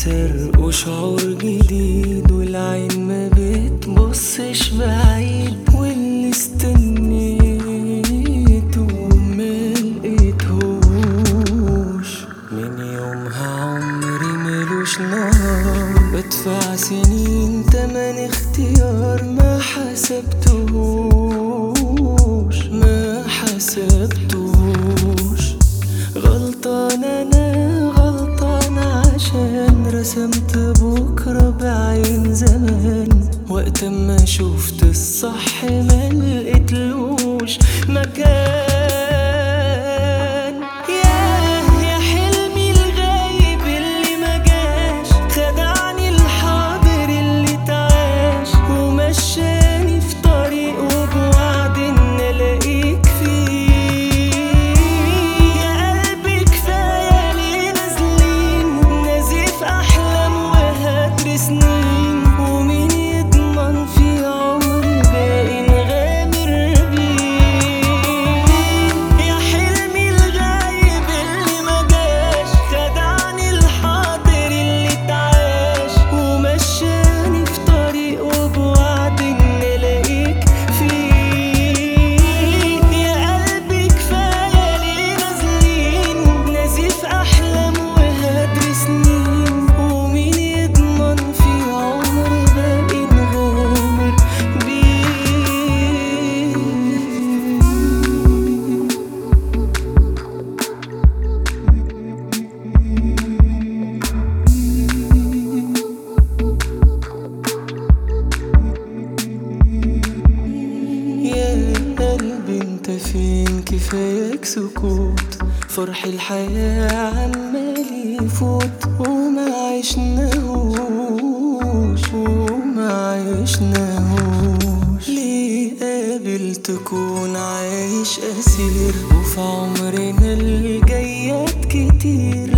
سرق وشعور جديد، والعين ما بتبصش بعيد، واللي استنيته ملقيتهوش. من يومها عمري ملوش نهار، بدفع سنين تمن اختيار ما حسبتهوش ما حسبتهوش. غلطان انا غلطان عشان رسمت بكرة بعين زمان، وقت ما شفت الصح ما لقيتلوش مكان. يا حلمي الغايب اللي ما جاش، خدعني الحاضر اللي تعاش، ومشاني في طريق وبوعد ان الاقيك فيه. يا قلبي كفاية ليه نازلين نزيف احلام وهدر سنين، ومين يضمن في عمر باقي نغامر بيه. يا حلمي الغايب اللي ما جاش، خدعني الحاضر اللي تعاش، ومشاني في طريق وبوعد ان الاقيك فيه. يا قلبي كفاية ليه نازلين نزيف احلام وهدر سنين، ومين يضمن في عمر باقي نغامر بيه. يا قلبي انت فين؟ كفاياك سكوت، فرح الحياة عمال يفوت، وما عشناهوش. ليه قابل تكون عايش أسير، وفي عمرنا الجايات كتير،